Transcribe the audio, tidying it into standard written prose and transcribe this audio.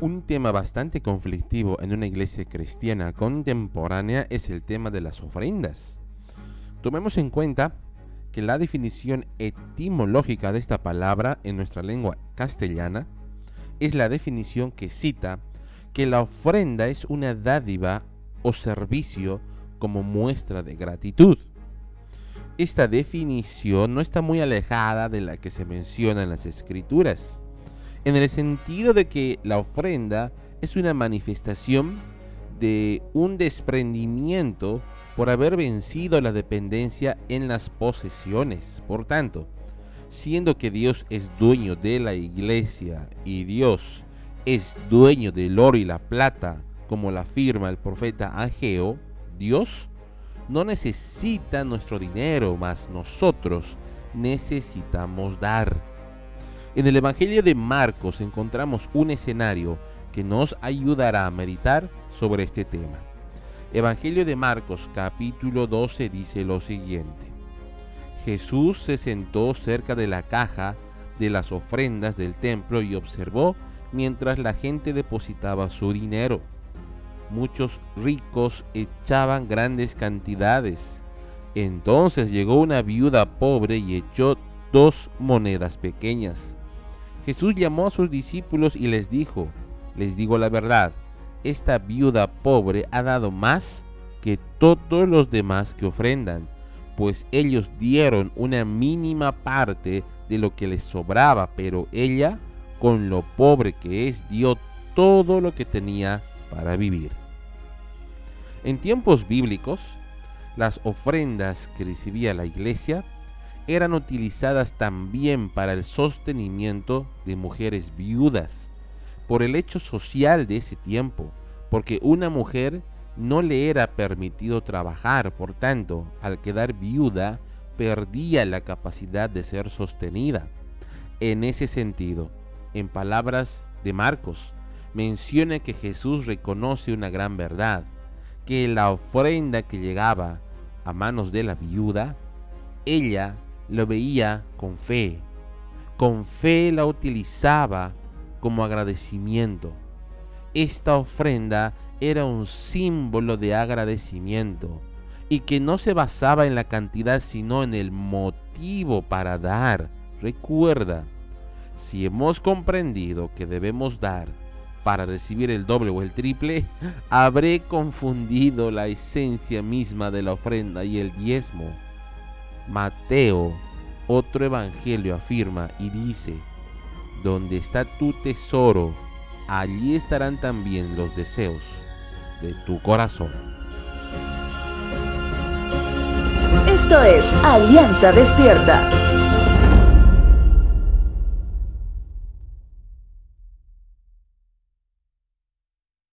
Un tema bastante conflictivo en una iglesia cristiana contemporánea es el tema de las ofrendas. Tomemos en cuenta que la definición etimológica de esta palabra en nuestra lengua castellana es la definición que cita que la ofrenda es una dádiva o servicio como muestra de gratitud. Esta definición no está muy alejada de la que se menciona en las Escrituras, en el sentido de que la ofrenda es una manifestación de un desprendimiento por haber vencido la dependencia en las posesiones. Por tanto, siendo que Dios es dueño de la iglesia y Dios es dueño del oro y la plata, como la afirma el profeta Ageo, Dios no necesita nuestro dinero, mas nosotros necesitamos dar. En el Evangelio de Marcos encontramos un escenario que nos ayudará a meditar sobre este tema. Evangelio de Marcos capítulo 12 dice lo siguiente: Jesús se sentó cerca de la caja de las ofrendas del templo y observó mientras la gente depositaba su dinero. Muchos ricos echaban grandes cantidades. Entonces llegó una viuda pobre y echó 2 monedas pequeñas. Jesús llamó a sus discípulos y les dijo: les digo la verdad, esta viuda pobre ha dado más que todos los demás que ofrendan, pues ellos dieron una mínima parte de lo que les sobraba, pero ella, con lo pobre que es, dio todo lo que tenía para vivir. En tiempos bíblicos, las ofrendas que recibía la iglesia eran utilizadas también para el sostenimiento de mujeres viudas, por el hecho social de ese tiempo, porque una mujer no le era permitido trabajar, por tanto, al quedar viuda, perdía la capacidad de ser sostenida. En ese sentido, en palabras de Marcos, menciona que Jesús reconoce una gran verdad, que la ofrenda que llegaba a manos de la viuda, ella lo veía con fe. Con fe la utilizaba como agradecimiento. Esta ofrenda era un símbolo de agradecimiento y que no se basaba en la cantidad sino en el motivo para dar. Recuerda, si hemos comprendido que debemos dar para recibir el doble o el triple, habré confundido la esencia misma de la ofrenda y el diezmo. Mateo, otro evangelio, afirma y dice: donde está tu tesoro, allí estarán también los deseos de tu corazón. Esto es Alianza Despierta.